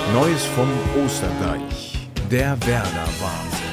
Neues vom Osterdeich. Der Werder-Wahnsinn.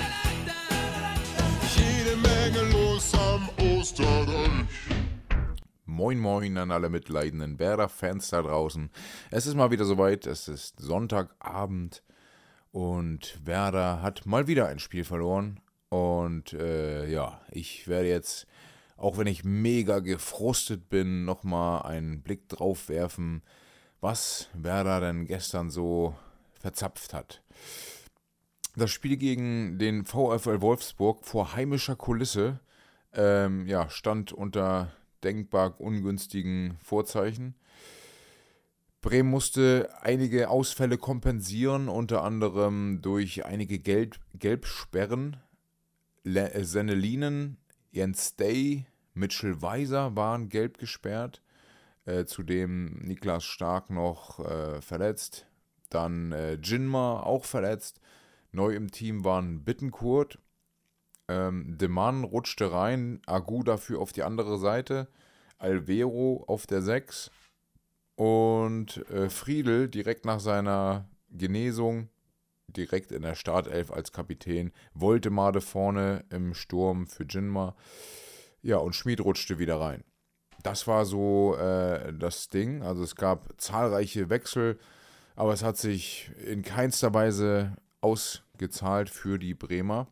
Jede Menge los am Osterdeich. Moin moin an alle mitleidenden Werder-Fans da draußen. Es ist mal wieder soweit, es ist Sonntagabend und Werder hat mal wieder ein Spiel verloren. Und ich werde jetzt, auch wenn ich mega gefrustet bin, nochmal einen Blick drauf werfen, was Werder denn gestern so verzapft hat. Das Spiel gegen den VfL Wolfsburg vor heimischer Kulisse stand unter denkbar ungünstigen Vorzeichen. Bremen musste einige Ausfälle kompensieren, unter anderem durch einige Gelbsperren. Sennelinen, Jens Day, Mitchell Weiser waren gelb gesperrt. Zudem Niklas Stark noch verletzt. Dann Jinma auch verletzt. Neu im Team waren Bittencourt. De Man rutschte rein. Agu dafür auf die andere Seite. Alvero auf der 6. Und Friedl direkt nach seiner Genesung, direkt in der Startelf als Kapitän. Woltemade vorne im Sturm für Jinma. Ja, und Schmid rutschte wieder rein. Das war so das Ding. Also es gab zahlreiche Wechsel, aber es hat sich in keinster Weise ausgezahlt für die Bremer.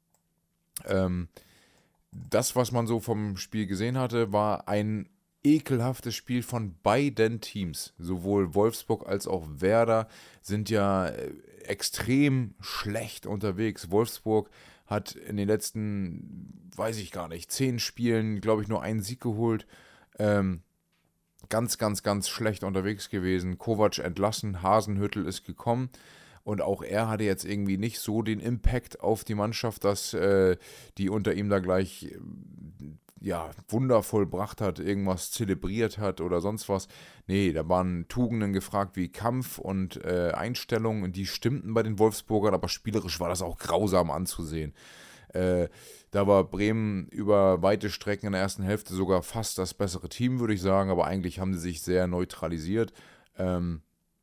Das, was man so vom Spiel gesehen hatte, war ein ekelhaftes Spiel von beiden Teams. Sowohl Wolfsburg als auch Werder sind ja extrem schlecht unterwegs. Wolfsburg hat in den letzten, 10 Spielen, glaube ich, nur einen Sieg geholt. Ganz, ganz, ganz schlecht unterwegs gewesen. Kovac entlassen, Hasenhüttl ist gekommen. Und auch er hatte jetzt irgendwie nicht so den Impact auf die Mannschaft, dass die unter ihm da gleich Wunder vollbracht hat, irgendwas zelebriert hat oder sonst was. Nee, da waren Tugenden gefragt wie Kampf und Einstellung, und die stimmten bei den Wolfsburgern, aber spielerisch war das auch grausam anzusehen. Da war Bremen über weite Strecken in der ersten Hälfte sogar fast das bessere Team, würde ich sagen, aber eigentlich haben sie sich sehr neutralisiert. Dann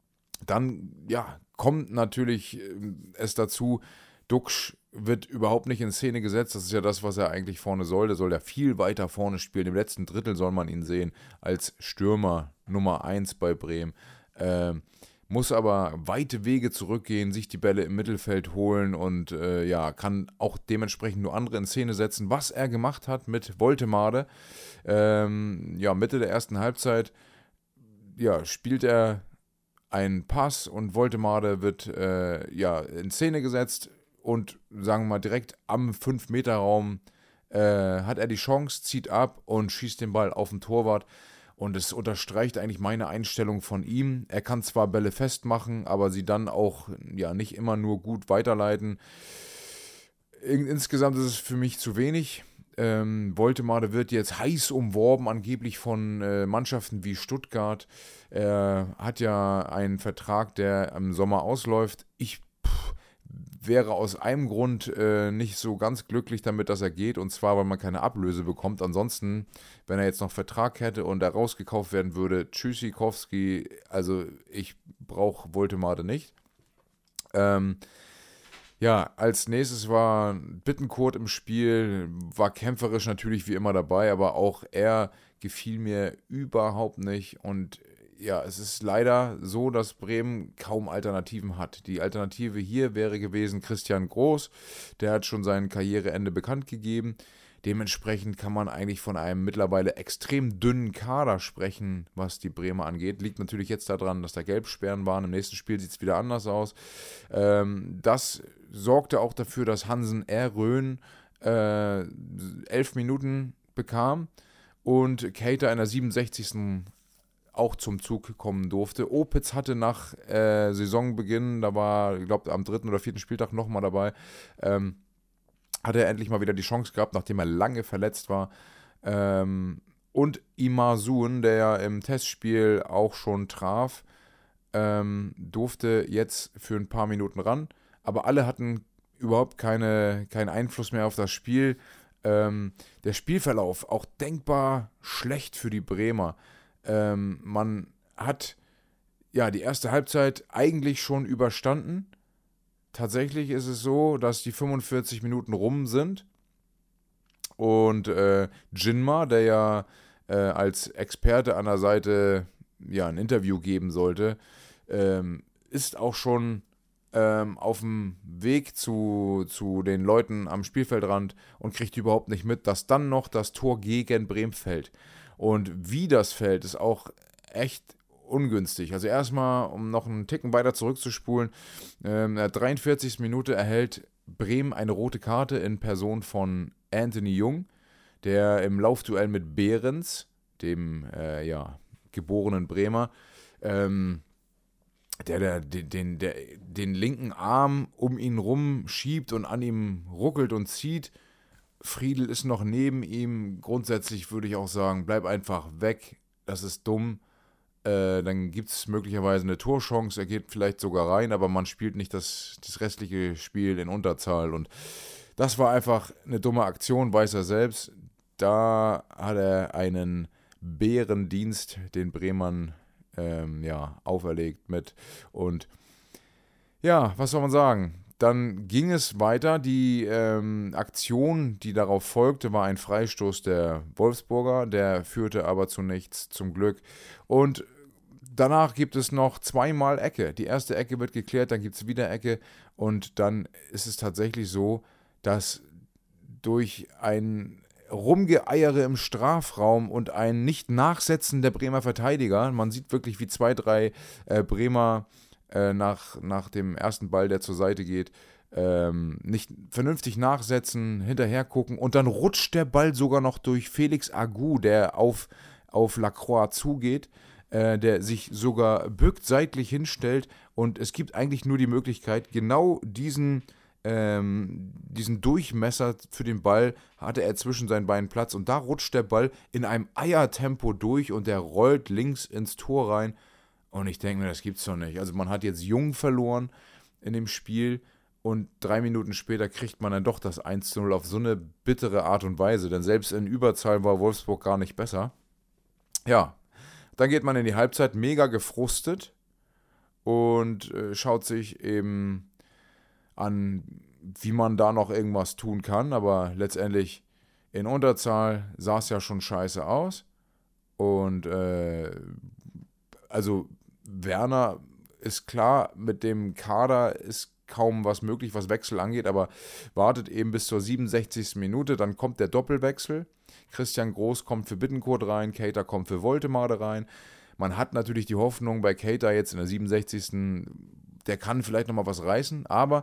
kommt natürlich es dazu, Duxch wird überhaupt nicht in Szene gesetzt. Das ist ja das, was er eigentlich vorne soll. Der soll ja viel weiter vorne spielen. Im letzten Drittel soll man ihn sehen als Stürmer Nummer 1 bei Bremen. Muss aber weite Wege zurückgehen, sich die Bälle im Mittelfeld holen und kann auch dementsprechend nur andere in Szene setzen. Was er gemacht hat mit Woltemade, Mitte der ersten Halbzeit, spielt er einen Pass und Woltemade wird in Szene gesetzt und, sagen wir mal, direkt am 5-Meter-Raum hat er die Chance, zieht ab und schießt den Ball auf den Torwart. Und es unterstreicht eigentlich meine Einstellung von ihm. Er kann zwar Bälle festmachen, aber sie dann auch nicht immer nur gut weiterleiten. Insgesamt ist es für mich zu wenig. Woltemade wird jetzt heiß umworben, angeblich von Mannschaften wie Stuttgart. Er hat ja einen Vertrag, der im Sommer ausläuft. Ich wäre aus einem Grund nicht so ganz glücklich damit, dass er geht, und zwar, weil man keine Ablöse bekommt. Ansonsten, wenn er jetzt noch Vertrag hätte und er rausgekauft werden würde, Tschüssikowski, also ich brauche Woltemade nicht. Als nächstes war Bittencourt im Spiel, war kämpferisch natürlich wie immer dabei, aber auch er gefiel mir überhaupt nicht. Und ja, es ist leider so, dass Bremen kaum Alternativen hat. Die Alternative hier wäre gewesen Christian Groß, der hat schon sein Karriereende bekannt gegeben. Dementsprechend kann man eigentlich von einem mittlerweile extrem dünnen Kader sprechen, was die Bremer angeht. Liegt natürlich jetzt daran, dass da Gelbsperren waren. Im nächsten Spiel sieht es wieder anders aus. Das sorgte auch dafür, dass Hansen R. Röhn 11 Minuten bekam und Keita in der 67. auch zum Zug kommen durfte. Opitz hatte nach Saisonbeginn, da war, ich glaube, am 3. oder 4. Spieltag nochmal dabei, hat er endlich mal wieder die Chance gehabt, nachdem er lange verletzt war. Und Imar Suun, der ja im Testspiel auch schon traf, durfte jetzt für ein paar Minuten ran. Aber alle hatten überhaupt keinen Einfluss mehr auf das Spiel. Der Spielverlauf auch denkbar schlecht für die Bremer. Man hat ja, die erste Halbzeit eigentlich schon überstanden. Tatsächlich ist es so, dass die 45 Minuten rum sind und Jinma, der ja als Experte an der Seite ja ein Interview geben sollte, ist auch schon auf dem Weg zu den Leuten am Spielfeldrand und kriegt überhaupt nicht mit, dass dann noch das Tor gegen Bremen fällt. Und wie das fällt, ist auch echt ungünstig. Also erstmal, um noch einen Ticken weiter zurückzuspulen, in der 43. Minute erhält Bremen eine rote Karte in Person von Anthony Jung, der im Laufduell mit Behrens, dem geborenen Bremer, der den linken Arm um ihn rum schiebt und an ihm ruckelt und zieht. Friedl ist noch neben ihm. Grundsätzlich würde ich auch sagen, bleib einfach weg. Das ist dumm. Dann gibt es möglicherweise eine Torchance. Er geht vielleicht sogar rein, aber man spielt nicht das restliche Spiel in Unterzahl. Und das war einfach eine dumme Aktion, weiß er selbst. Da hat er einen Bärendienst den Bremern auferlegt mit. Und ja, was soll man sagen? Dann ging es weiter. Die Aktion, die darauf folgte, war ein Freistoß der Wolfsburger. Der führte aber zu nichts, zum Glück. Und danach gibt es noch zweimal Ecke. Die erste Ecke wird geklärt, dann gibt es wieder Ecke. Und dann ist es tatsächlich so, dass durch ein Rumgeeiere im Strafraum und ein Nicht-Nachsetzen der Bremer Verteidiger, man sieht wirklich, wie 2, 3 Bremer nach dem ersten Ball, der zur Seite geht, nicht vernünftig nachsetzen, hinterher gucken und dann rutscht der Ball sogar noch durch Felix Agu, der auf Lacroix zugeht, der sich sogar bückt, seitlich hinstellt und es gibt eigentlich nur die Möglichkeit, genau diesen Durchmesser für den Ball hatte er zwischen seinen Beinen Platz und da rutscht der Ball in einem Eiertempo durch und der rollt links ins Tor rein und ich denke mir, das gibt's doch nicht. Also man hat jetzt Jung verloren in dem Spiel und 3 Minuten später kriegt man dann doch das 1:0 auf so eine bittere Art und Weise, denn selbst in Überzahl war Wolfsburg gar nicht besser. Ja, dann geht man in die Halbzeit mega gefrustet und schaut sich eben an, wie man da noch irgendwas tun kann, aber letztendlich in Unterzahl sah es ja schon scheiße aus und also Werner ist klar, mit dem Kader ist kaum was möglich, was Wechsel angeht, aber wartet eben bis zur 67. Minute, dann kommt der Doppelwechsel, Christian Groß kommt für Bittencourt rein, Keita kommt für Woltemade rein, man hat natürlich die Hoffnung bei Keita jetzt in der 67. Der kann vielleicht nochmal was reißen, aber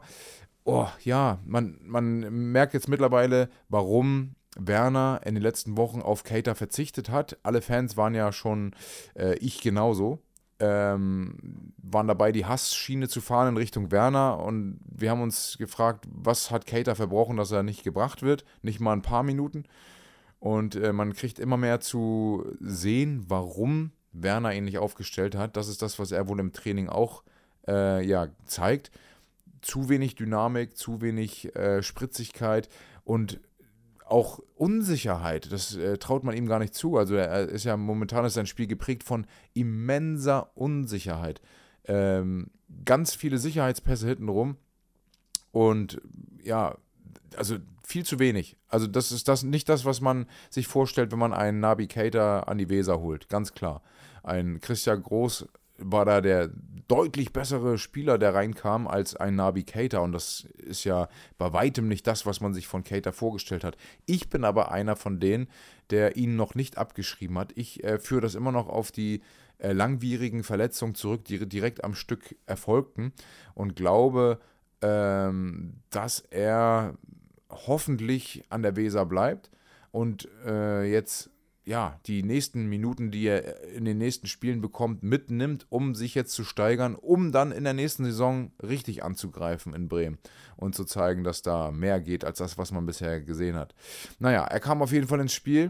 man merkt jetzt mittlerweile, warum Werner in den letzten Wochen auf Keita verzichtet hat. Alle Fans waren ja schon, ich genauso, waren dabei, die Hassschiene zu fahren in Richtung Werner und wir haben uns gefragt, was hat Keita verbrochen, dass er nicht gebracht wird, nicht mal ein paar Minuten und man kriegt immer mehr zu sehen, warum Werner ihn nicht aufgestellt hat. Das ist das, was er wohl im Training auch zeigt. Zu wenig Dynamik, zu wenig Spritzigkeit und auch Unsicherheit, das traut man ihm gar nicht zu. Also er ist ja momentan ist sein Spiel geprägt von immenser Unsicherheit. Ganz viele Sicherheitspässe hintenrum und ja, also viel zu wenig. Also das ist nicht das, was man sich vorstellt, wenn man einen Naby Keita an die Weser holt, ganz klar. Ein Christian Groß war da der deutlich bessere Spieler, der reinkam, als ein Naby Keita. Und das ist ja bei weitem nicht das, was man sich von Keita vorgestellt hat. Ich bin aber einer von denen, der ihn noch nicht abgeschrieben hat. Ich führe das immer noch auf die langwierigen Verletzungen zurück, die direkt am Stück erfolgten. Und glaube, dass er hoffentlich an der Weser bleibt und jetzt die nächsten Minuten, die er in den nächsten Spielen bekommt, mitnimmt, um sich jetzt zu steigern, um dann in der nächsten Saison richtig anzugreifen in Bremen und zu zeigen, dass da mehr geht als das, was man bisher gesehen hat. Naja, er kam auf jeden Fall ins Spiel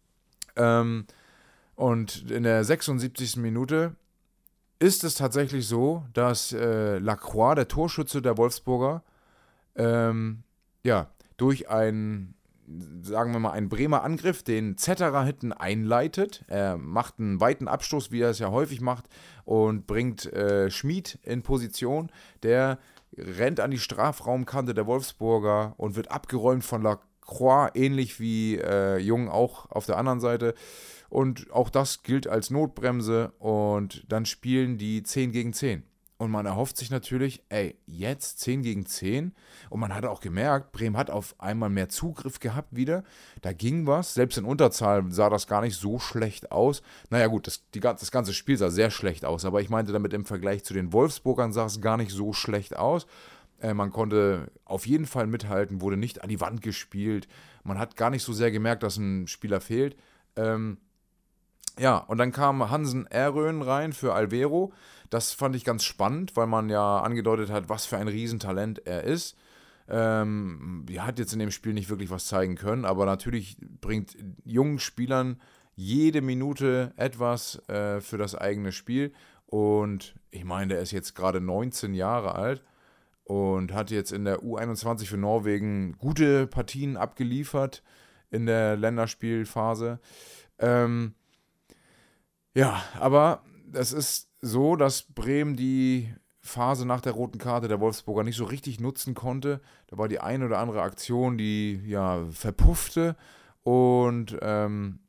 und in der 76. Minute ist es tatsächlich so, dass Lacroix, der Torschütze der Wolfsburger, durch ein sagen wir mal, ein Bremer Angriff, den Zetterer hinten einleitet. Er macht einen weiten Abstoß, wie er es ja häufig macht, und bringt Schmid in Position. Der rennt an die Strafraumkante der Wolfsburger und wird abgeräumt von Lacroix, ähnlich wie Jung auch auf der anderen Seite. Und auch das gilt als Notbremse, und dann spielen die 10 gegen 10. Und man erhofft sich natürlich, jetzt 10 gegen 10. Und man hat auch gemerkt, Bremen hat auf einmal mehr Zugriff gehabt wieder. Da ging was. Selbst in Unterzahl sah das gar nicht so schlecht aus. Naja gut, das ganze Spiel sah sehr schlecht aus. Aber ich meinte damit, im Vergleich zu den Wolfsburgern sah es gar nicht so schlecht aus. Man konnte auf jeden Fall mithalten, wurde nicht an die Wand gespielt. Man hat gar nicht so sehr gemerkt, dass ein Spieler fehlt. Ja, und dann kam Hansen Errön rein für Alvero. Das fand ich ganz spannend, weil man ja angedeutet hat, was für ein Riesentalent er ist. Er hat jetzt in dem Spiel nicht wirklich was zeigen können, aber natürlich bringt jungen Spielern jede Minute etwas für das eigene Spiel. Und ich meine, der ist jetzt gerade 19 Jahre alt und hat jetzt in der U21 für Norwegen gute Partien abgeliefert in der Länderspielphase. Ja, aber es ist so, dass Bremen die Phase nach der roten Karte der Wolfsburger nicht so richtig nutzen konnte. Da war die eine oder andere Aktion, die ja verpuffte. Und dann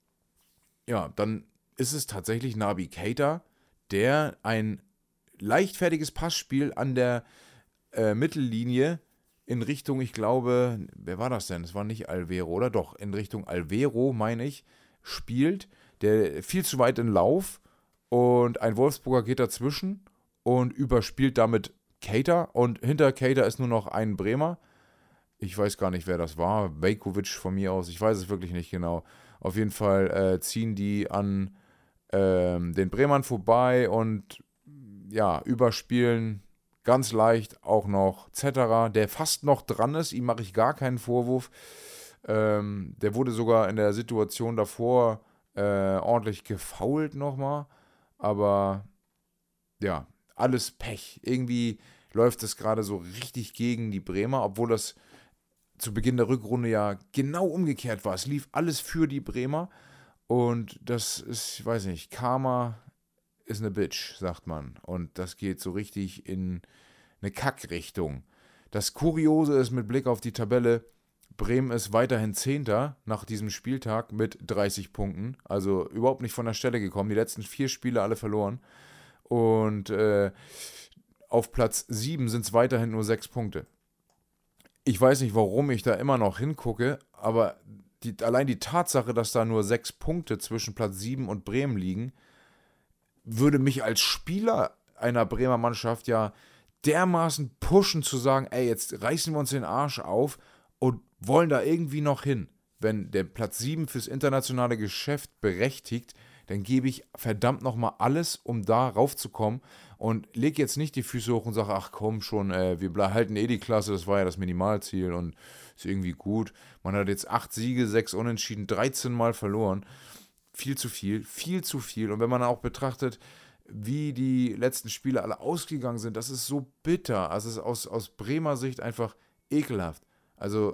ist es tatsächlich Naby Keita, der ein leichtfertiges Passspiel an der Mittellinie in Richtung, ich glaube, wer war das denn? Es war nicht Alvero, oder doch? In Richtung Alvero, meine ich, spielt. Der viel zu weit in Lauf, und ein Wolfsburger geht dazwischen und überspielt damit Keita, und hinter Keita ist nur noch ein Bremer. Ich weiß gar nicht, wer das war. Vejkovic von mir aus, ich weiß es wirklich nicht genau. Auf jeden Fall ziehen die an den Bremern vorbei und ja, überspielen ganz leicht auch noch Zetterer, der fast noch dran ist. Ihm mache ich gar keinen Vorwurf. Der wurde sogar in der Situation davor ordentlich gefoult nochmal, aber ja, alles Pech. Irgendwie läuft es gerade so richtig gegen die Bremer, obwohl das zu Beginn der Rückrunde ja genau umgekehrt war. Es lief alles für die Bremer, und das ist, ich weiß nicht, Karma ist eine Bitch, sagt man, und das geht so richtig in eine Kackrichtung. Das Kuriose ist mit Blick auf die Tabelle, Bremen ist weiterhin 10. nach diesem Spieltag mit 30 Punkten. Also überhaupt nicht von der Stelle gekommen. Die letzten 4 Spiele alle verloren. Und auf Platz 7 sind es weiterhin nur 6 Punkte. Ich weiß nicht, warum ich da immer noch hingucke, aber allein die Tatsache, dass da nur 6 Punkte zwischen Platz 7 und Bremen liegen, würde mich als Spieler einer Bremer Mannschaft ja dermaßen pushen zu sagen, jetzt reißen wir uns den Arsch auf und wollen da irgendwie noch hin. Wenn der Platz 7 fürs internationale Geschäft berechtigt, dann gebe ich verdammt nochmal alles, um da raufzukommen, und lege jetzt nicht die Füße hoch und sage, ach komm schon, wir halten die Klasse, das war ja das Minimalziel und ist irgendwie gut. Man hat jetzt 8 Siege, 6 Unentschieden, 13 Mal verloren. Viel zu viel, viel zu viel. Und wenn man auch betrachtet, wie die letzten Spiele alle ausgegangen sind, das ist so bitter. Also es ist aus Bremer Sicht einfach ekelhaft. Also,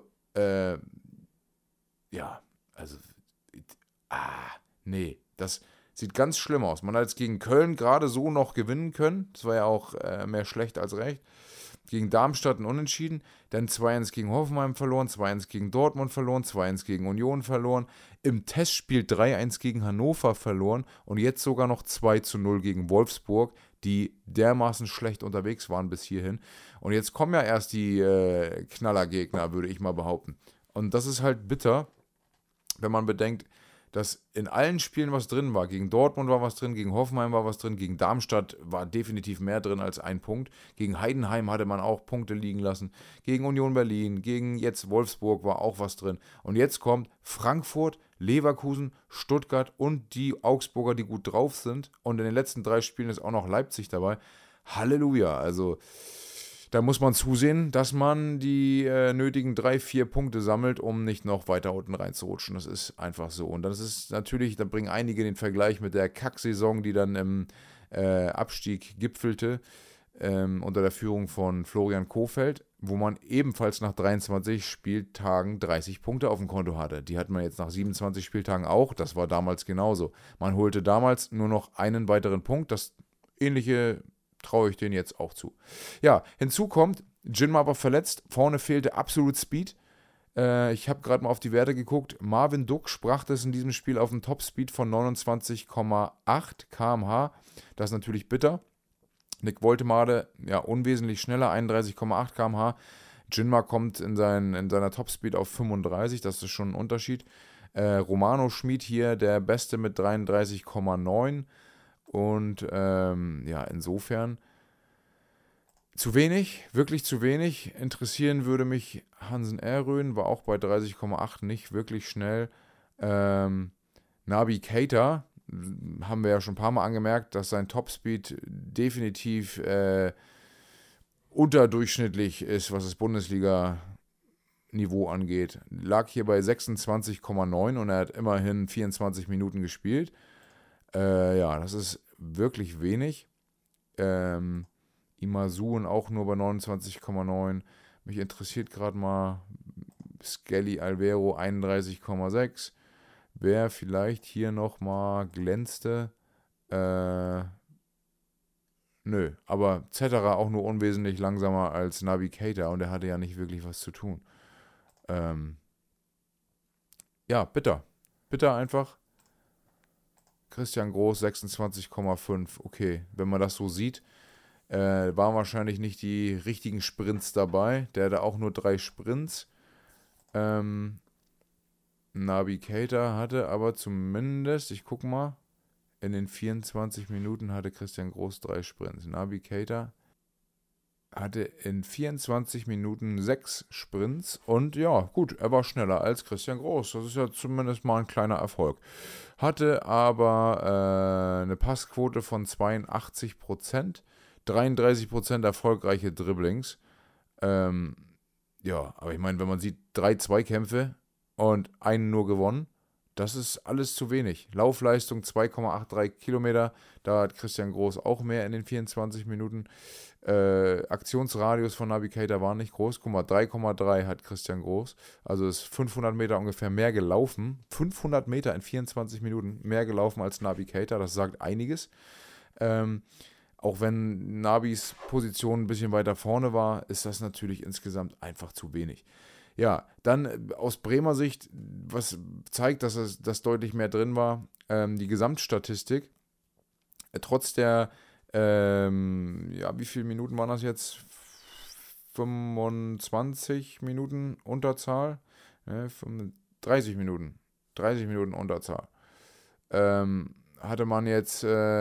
nee, das sieht ganz schlimm aus. Man hat jetzt gegen Köln gerade so noch gewinnen können. Das war ja auch mehr schlecht als recht. Gegen Darmstadt ein Unentschieden, dann 2-1 gegen Hoffenheim verloren, 2-1 gegen Dortmund verloren, 2-1 gegen Union verloren, im Testspiel 3-1 gegen Hannover verloren und jetzt sogar noch 2-0 gegen Wolfsburg, die dermaßen schlecht unterwegs waren bis hierhin. Und jetzt kommen ja erst die Knallergegner, würde ich mal behaupten. Und das ist halt bitter, wenn man bedenkt, dass in allen Spielen was drin war. Gegen Dortmund war was drin, gegen Hoffenheim war was drin, gegen Darmstadt war definitiv mehr drin als ein Punkt. Gegen Heidenheim hatte man auch Punkte liegen lassen. Gegen Union Berlin, gegen jetzt Wolfsburg war auch was drin. Und jetzt kommt Frankfurt, Leverkusen, Stuttgart und die Augsburger, die gut drauf sind. Und in den letzten 3 Spielen ist auch noch Leipzig dabei. Halleluja, also da muss man zusehen, dass man die nötigen 3-4 Punkte sammelt, um nicht noch weiter unten reinzurutschen. Das ist einfach so. Und das ist natürlich, da bringen einige den Vergleich mit der Kacksaison, die dann im Abstieg gipfelte. unter der Führung von Florian Kohfeldt, wo man ebenfalls nach 23 Spieltagen 30 Punkte auf dem Konto hatte. Die hat man jetzt nach 27 Spieltagen auch, das war damals genauso. Man holte damals nur noch einen weiteren Punkt, das Ähnliche traue ich denen jetzt auch zu. Ja, hinzu kommt, Jinma war verletzt, vorne fehlte absolut Speed. Ich habe gerade mal auf die Werte geguckt. Marvin Duck sprach das in diesem Spiel auf einem Topspeed von 29,8 km/h. Das ist natürlich bitter. Nick Woltemade, ja, unwesentlich schneller, 31,8 km/h. Jinma kommt in seiner Topspeed auf 35, das ist schon ein Unterschied. Romano Schmid hier der Beste mit 33,9. Und ja, insofern zu wenig, wirklich zu wenig. Interessieren würde mich Hansen Errön, war auch bei 30,8, nicht wirklich schnell. Naby Keita, haben wir ja schon ein paar Mal angemerkt, dass sein Topspeed definitiv unterdurchschnittlich ist, was das Bundesliga-Niveau angeht. Lag hier bei 26,9 und er hat immerhin 24 Minuten gespielt. Ja, das ist wirklich wenig. Imasun auch nur bei 29,9. Mich interessiert gerade mal Skelly Alvero 31,6. Wer vielleicht hier nochmal glänzte. Nö, aber Zetterer auch nur unwesentlich langsamer als Naby Keita und er hatte ja nicht wirklich was zu tun. Ja, bitter. Bitter einfach. Christian Groß 26,5. Okay, wenn man das so sieht, waren wahrscheinlich nicht die richtigen Sprints dabei. Der hatte auch nur 3 Sprints. Naby Keita hatte aber zumindest, ich guck mal, in den 24 Minuten hatte Christian Groß 3 Sprints. Naby Keita hatte in 24 Minuten 6 Sprints und ja, gut, er war schneller als Christian Groß. Das ist ja zumindest mal ein kleiner Erfolg. Hatte aber eine Passquote von 82%, 33% erfolgreiche Dribblings. Ja, aber ich meine, wenn man sieht, 3 Zweikämpfe und einen nur gewonnen, das ist alles zu wenig. Laufleistung 2,83 Kilometer, da hat Christian Groß auch mehr in den 24 Minuten. Aktionsradius von Naby Keita war nicht groß. Guck mal, 3,3 hat Christian Groß. Also ist 500 Meter ungefähr mehr gelaufen. 500 Meter in 24 Minuten mehr gelaufen als Naby Keita. Das sagt einiges. Auch wenn Nabis Position ein bisschen weiter vorne war, ist das natürlich insgesamt einfach zu wenig. Ja, dann aus Bremer Sicht, was zeigt, dass das deutlich mehr drin war, die Gesamtstatistik. Trotz der, ja, wie viele Minuten waren das jetzt? 25 Minuten Unterzahl? 30 Minuten. 30 Minuten Unterzahl. Hatte man jetzt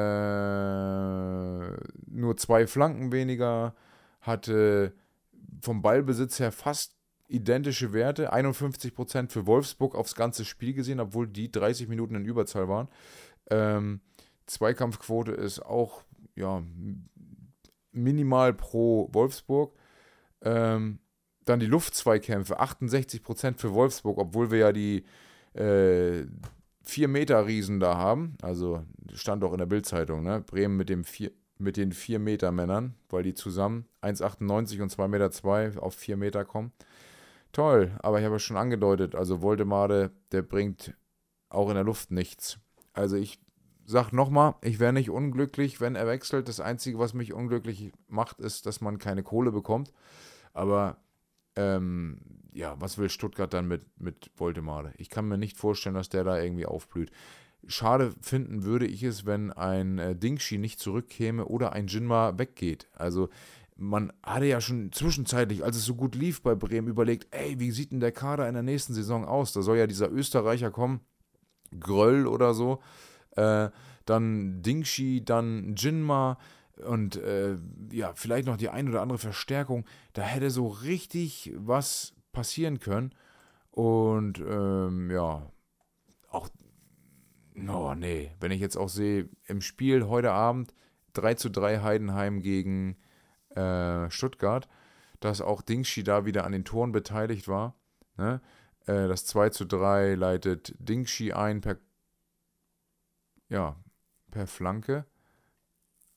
nur 2 Flanken weniger, hatte vom Ballbesitz her fast identische Werte, 51% für Wolfsburg aufs ganze Spiel gesehen, obwohl die 30 Minuten in Überzahl waren. Zweikampfquote ist auch ja, minimal pro Wolfsburg. Dann die Luftzweikämpfe, 68% für Wolfsburg, obwohl wir ja die 4-Meter-Riesen da haben. Also stand auch in der Bild-Zeitung, ne? Bremen mit den 4-Meter-Männern, weil die zusammen 1,98 und 2,2 Meter auf 4 Meter kommen. Toll, aber ich habe es schon angedeutet, also Woltemade, der bringt auch in der Luft nichts. Also ich sag nochmal, ich wäre nicht unglücklich, wenn er wechselt. Das Einzige, was mich unglücklich macht, ist, dass man keine Kohle bekommt. Aber ja, was will Stuttgart dann mit Woltemade? Ich kann mir nicht vorstellen, dass der da irgendwie aufblüht. Schade finden würde ich es, wenn ein Dingshi nicht zurückkäme oder ein Jinma weggeht. Also man hatte ja schon zwischenzeitlich, als es so gut lief bei Bremen, überlegt, ey, wie sieht denn der Kader in der nächsten Saison aus? Da soll ja dieser Österreicher kommen, Gröll oder so, dann Dingshi, dann Jinma und ja, vielleicht noch die ein oder andere Verstärkung. Da hätte so richtig was passieren können. Und ja, auch, oh nee, wenn ich jetzt auch sehe, im Spiel heute Abend 3:3 Heidenheim gegen Stuttgart, dass auch Dingshi da wieder an den Toren beteiligt war. Ne? Das 2:3 leitet Dingshi ein per Flanke.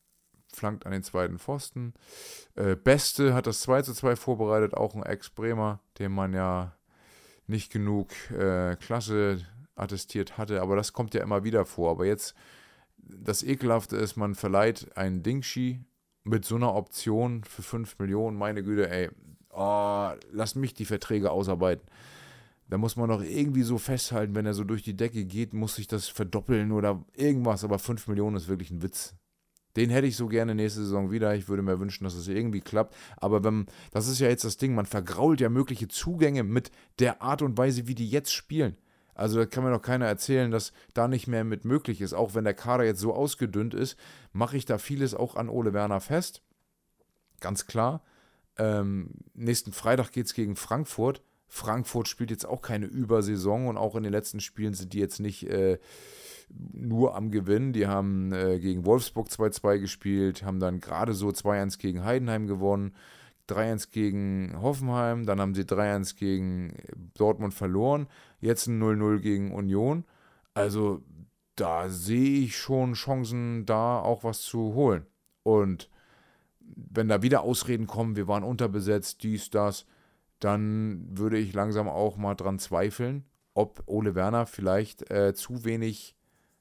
flankt an den zweiten Pfosten. Beste hat das 2:2 vorbereitet, auch ein Ex-Bremer, dem man ja nicht genug Klasse attestiert hatte, aber das kommt ja immer wieder vor. Aber jetzt, das Ekelhafte ist, man verleiht einen Dingshi mit so einer Option für 5 Millionen, meine Güte, ey, lass mich die Verträge ausarbeiten. Da muss man doch irgendwie so festhalten, wenn er so durch die Decke geht, muss sich das verdoppeln oder irgendwas, aber 5 Millionen ist wirklich ein Witz. Den hätte ich so gerne nächste Saison wieder. Ich würde mir wünschen, dass es irgendwie klappt. Aber das ist ja jetzt das Ding, man vergrault ja mögliche Zugänge mit der Art und Weise, wie die jetzt spielen. Also da kann mir doch keiner erzählen, dass da nicht mehr mit möglich ist. Auch wenn der Kader jetzt so ausgedünnt ist, mache ich da vieles auch an Ole Werner fest. Ganz klar. Nächsten Freitag geht es gegen Frankfurt. Frankfurt spielt jetzt auch keine Übersaison und auch in den letzten Spielen sind die jetzt nicht nur am Gewinn. Die haben gegen Wolfsburg 2:2 gespielt, haben dann gerade so 2:1 gegen Heidenheim gewonnen, 3:1 gegen Hoffenheim, dann haben sie 3:1 gegen Dortmund verloren, jetzt ein 0:0 gegen Union. Also da sehe ich schon Chancen, da auch was zu holen. Und wenn da wieder Ausreden kommen, wir waren unterbesetzt, dies, das, dann würde ich langsam auch mal dran zweifeln, ob Ole Werner vielleicht zu wenig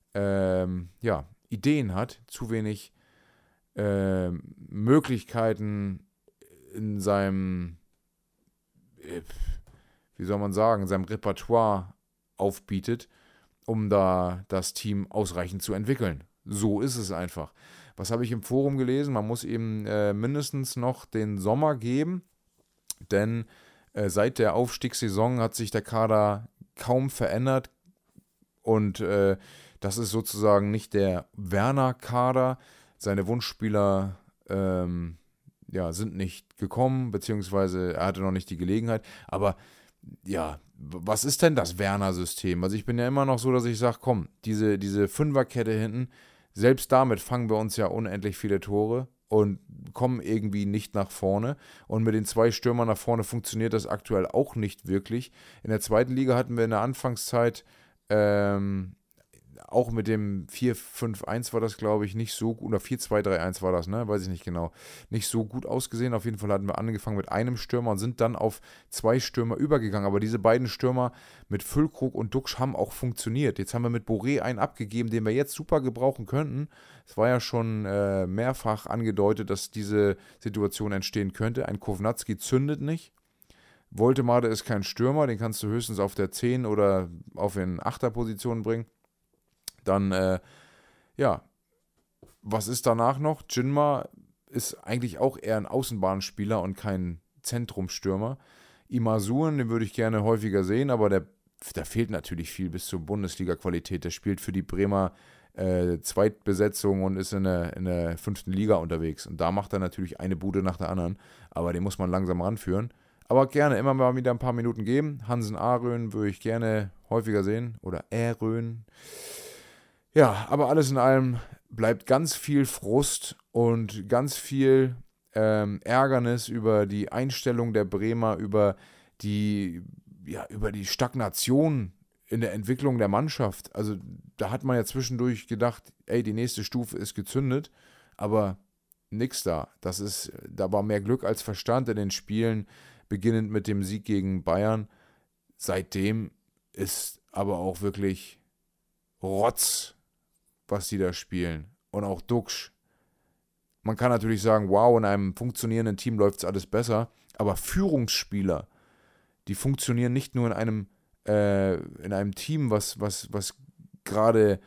Ideen hat, zu wenig Möglichkeiten in seinem, wie soll man sagen, in seinem Repertoire aufbietet, um da das Team ausreichend zu entwickeln. So ist es einfach. Was habe ich im Forum gelesen? Man muss eben mindestens noch den Sommer geben, denn seit der Aufstiegssaison hat sich der Kader kaum verändert und das ist sozusagen nicht der Werner-Kader. Seine Wunschspieler sind nicht gekommen, beziehungsweise er hatte noch nicht die Gelegenheit. Aber ja, was ist denn das Werner-System? Also ich bin ja immer noch so, dass ich sage, komm, diese Fünferkette hinten, selbst damit fangen wir uns ja unendlich viele Tore und kommen irgendwie nicht nach vorne. Und mit den 2 Stürmern nach vorne funktioniert das aktuell auch nicht wirklich. In der zweiten Liga hatten wir in der Anfangszeit auch mit dem 4-5-1 war das, glaube ich, nicht so gut, oder 4-2-3-1 war das, ne? Weiß ich nicht genau. Nicht so gut ausgesehen. Auf jeden Fall hatten wir angefangen mit einem Stürmer und sind dann auf 2 Stürmer übergegangen. Aber diese beiden Stürmer mit Füllkrug und Duxch haben auch funktioniert. Jetzt haben wir mit Boré einen abgegeben, den wir jetzt super gebrauchen könnten. Es war ja schon mehrfach angedeutet, dass diese Situation entstehen könnte. Ein Kovnatski zündet nicht. Woltemade ist kein Stürmer, den kannst du höchstens auf der 10 oder auf den 8er-Position bringen. Dann, was ist danach noch? Jinma ist eigentlich auch eher ein Außenbahnspieler und kein Zentrumstürmer. Imasun, den würde ich gerne häufiger sehen, aber da fehlt natürlich viel bis zur Bundesliga-Qualität. Der spielt für die Bremer Zweitbesetzung und ist in der 5. Liga unterwegs. Und da macht er natürlich eine Bude nach der anderen, aber den muss man langsam ranführen. Aber gerne immer mal wieder ein paar Minuten geben. Hansen Aarön würde ich gerne häufiger sehen. Oder Aarön. Ja, aber alles in allem bleibt ganz viel Frust und ganz viel Ärgernis über die Einstellung der Bremer, über die Stagnation in der Entwicklung der Mannschaft. Also da hat man ja zwischendurch gedacht, ey, die nächste Stufe ist gezündet, aber nix da. Da war mehr Glück als Verstand in den Spielen, beginnend mit dem Sieg gegen Bayern. Seitdem ist aber auch wirklich Rotz, was die da spielen. Und auch Duxch. Man kann natürlich sagen, wow, in einem funktionierenden Team läuft es alles besser, aber Führungsspieler, die funktionieren nicht nur in einem Team, was gerade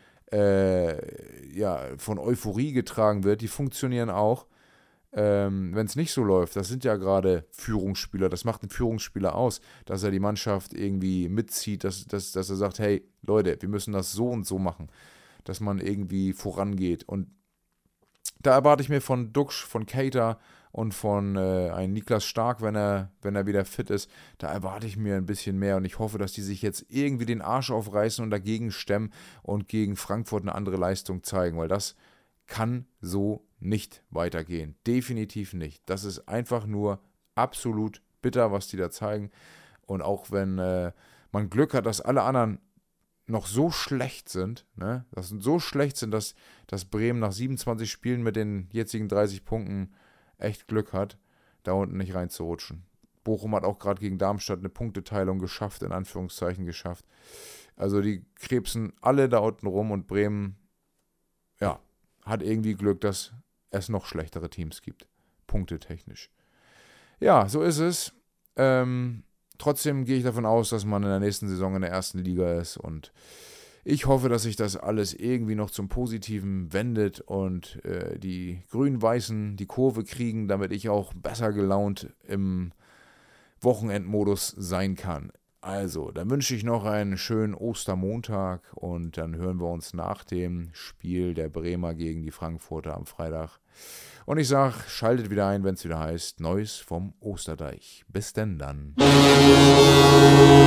von Euphorie getragen wird, die funktionieren auch, wenn es nicht so läuft. Das sind ja gerade Führungsspieler, das macht einen Führungsspieler aus, dass er die Mannschaft irgendwie mitzieht, dass er sagt, hey Leute, wir müssen das so und so machen, dass man irgendwie vorangeht. Und da erwarte ich mir von Duxch, von Keita und von einem Niklas Stark, wenn er wieder fit ist, da erwarte ich mir ein bisschen mehr und ich hoffe, dass die sich jetzt irgendwie den Arsch aufreißen und dagegen stemmen und gegen Frankfurt eine andere Leistung zeigen, weil das kann so nicht weitergehen. Definitiv nicht. Das ist einfach nur absolut bitter, was die da zeigen. Und auch wenn man Glück hat, dass alle anderen noch so schlecht sind, ne? Dass Bremen nach 27 Spielen mit den jetzigen 30 Punkten echt Glück hat, da unten nicht reinzurutschen. Bochum hat auch gerade gegen Darmstadt eine Punkteteilung geschafft, in Anführungszeichen geschafft. Also die krebsen alle da unten rum und Bremen, ja, hat irgendwie Glück, dass es noch schlechtere Teams gibt, punktetechnisch. Ja, so ist es. Trotzdem gehe ich davon aus, dass man in der nächsten Saison in der ersten Liga ist und ich hoffe, dass sich das alles irgendwie noch zum Positiven wendet und die Grün-Weißen die Kurve kriegen, damit ich auch besser gelaunt im Wochenendmodus sein kann. Also, dann wünsche ich noch einen schönen Ostermontag und dann hören wir uns nach dem Spiel der Bremer gegen die Frankfurter am Freitag. Und ich sage, schaltet wieder ein, wenn es wieder heißt, Neues vom Osterdeich. Bis denn dann.